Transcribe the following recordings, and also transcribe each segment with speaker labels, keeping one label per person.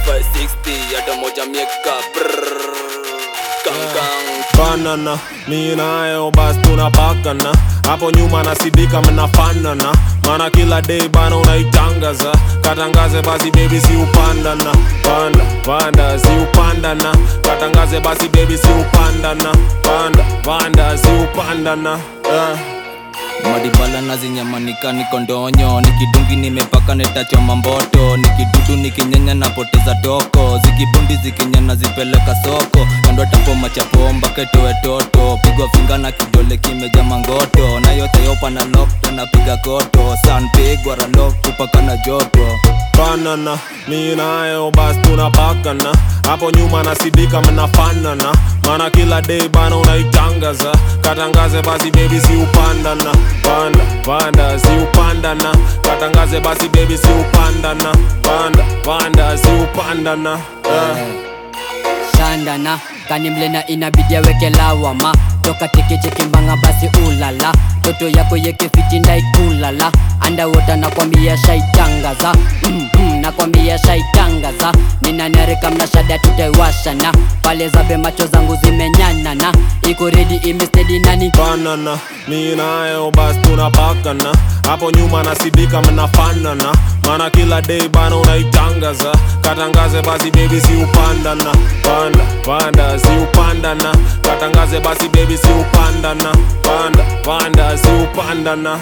Speaker 1: 560 hata moja mieka
Speaker 2: banana, mi nayo bas tunapakana. Hapo nyuma nasidika mnafanana. Mana kila day bana unaitangaza. Katangaze basi baby si upandana. Panda si upandana. Katangaze basi baby si upandana. Panda si upandana.
Speaker 1: Madibala nazinyamanika niko ndonyo. Nikidungi nimepaka netachoma mboto. Nikidudu nikinyanya napoteza toko. Zikibundi zikinyana zipeleka soko. Kando tapo machapomba ketoe toto. Pigwa finga na kidole kimeja mangoto. Na yote yopa na lock na piga koto. Sun pigwa ralock kupaka na joto.
Speaker 2: Banana, mi nayo bas tunapakana. Hapo nyuma nasidika mnafanana. Mana kila day bana unaitangaza. Katangaze basi baby si upandana. Panda si upandana. Katangaze basi baby si upandana. Panda si upandana.
Speaker 3: Shandana, kanimlena inabidi aweke lawama. Toka teke mbanga basi ulala. Toto yako yeke fiti ndaikulala. Underwater nakwambia shaitangaza. Nakwambia shaitangaza. Nina nereka mnashada tutaiwashana. Pale zabe macho zangu zimenyanana. Iko ready imestedi nani.
Speaker 2: Banana, mi nayo bas tunapakana. Hapo nyuma nasidika mnafanana. Mana kila day bana unaitangaza. Katangaze basi baby si upandana. Panda si upandana. Katangaze basi baby si upandana. Panda si upandana.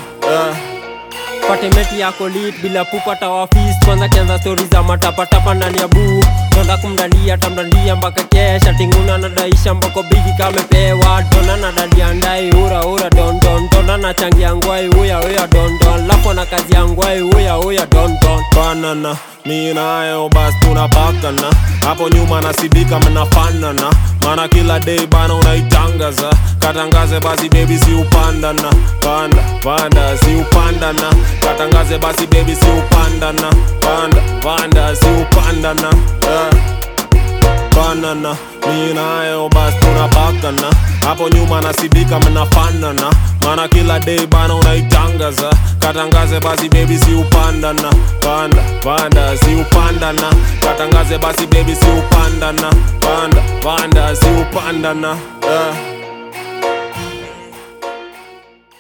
Speaker 4: Patemeti yako lit bila pupata wafis. Kwanza kianza story za matapatapa ndani ya buu. Tonda kumdandia tamdandia mpaka kesha. Tinguna nadaisha mbako bigi kamepewa. Tona nadadia ndai ura don. Tona na changi ya ngwai uya don. Lapo na kazi ya ngwai uya don.
Speaker 2: Banana, mi nayo bas tunapakana. Hapo nyuma nasidika mnafanana. Mana kila day bana unaitangaza. Katangaze basi baby si upandana. Panda si upandana. Katangaze basi baby si upandana. Panda si upandana. Banana, mi nayo bas tunapakana. Hapo nyuma nasidika mnafanana. Mana kila day bana unaitangaza. Katangaze basi baby si upandana. Panda si upandana. Katangaze basi baby si upandana. Panda si upandana.